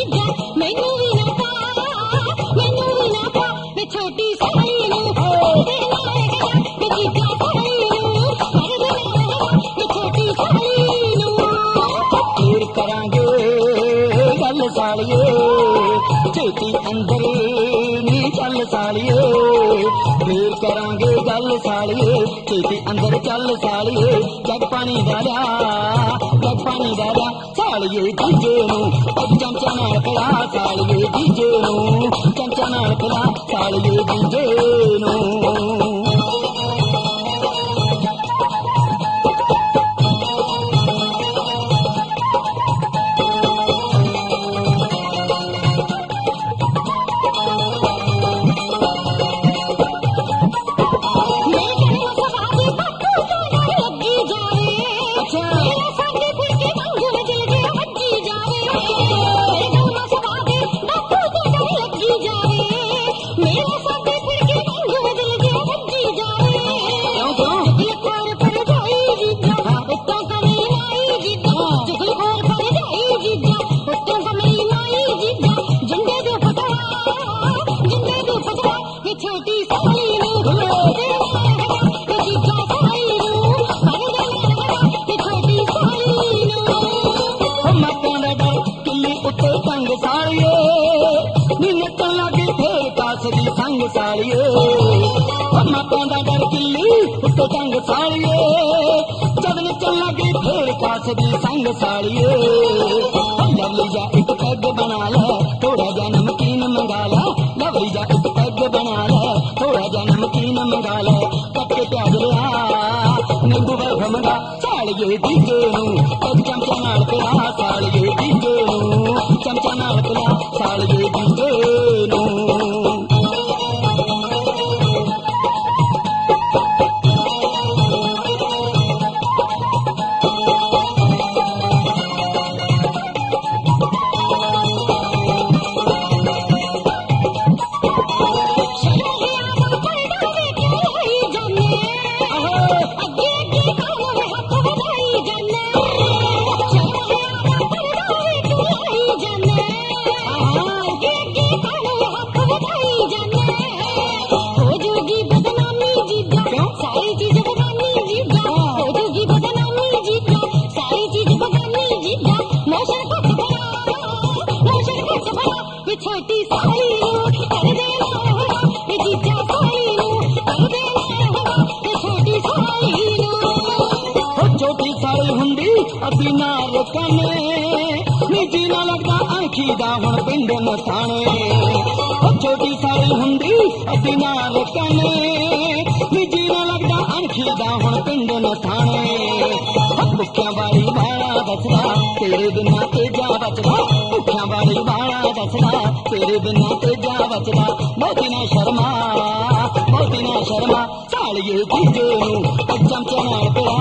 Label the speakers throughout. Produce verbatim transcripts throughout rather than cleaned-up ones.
Speaker 1: जीजा मैनू भी ना पा मैनू भी ना पा वे छोटी साली नू वे जीजा साली नू वे छोटी साली नू
Speaker 2: फिर करांगे गल सालिए छेती अंदर नी चल सालिए फिर करांगे गल सालिए छेती अंदर चल सालिए जग पानी डालिया जग पानी डालिया सालिए जीजे नू चमचा नाल पिला सालिए जीजे नू चमचा नाल पिला सालिए जीजे नू संग सालिए माता दा डर किली उत्ते टंग सालिए जब नचन लगी फिर कास दी संग सालिए लवली जा एक पैग बना ले थोड़ा जा नमकीन मंगा ले लवली जा एक पैग बना ले थोड़ा जा नमकीन मंगा ले कट्टे प्याज लिया नींबू बर्फ मंगा सालिए जीजे नू चमचा नाल पिला सालिए जीजे नू चमचा नाल पिला सालिए जीजे नू
Speaker 1: छोटी साली नू कर देना वे जीजा साली नू कर देना वे छोटी साली नू
Speaker 2: छोटी साली हुंदी असी ना रोकने निजी ना लगदा आखी दा हुण पिंड मथाने छोटी साली हुंदी असी ना रोकने निजी ना लगदा आखी दा हुण पिंड मथाने भुखिया वाली बाला दसदा तेरे बिना तेजा बचदा भुखिया वाली बाला दसदा तेरे बिना तेजा बचदा मोती ना शर्मा मोती ना शर्मा सालिए जीजे नू चमचा नाल पिला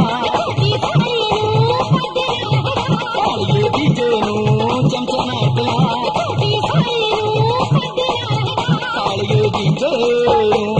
Speaker 2: सालिए जीजे नू चमचा नाल पिला सालिए जीजे नू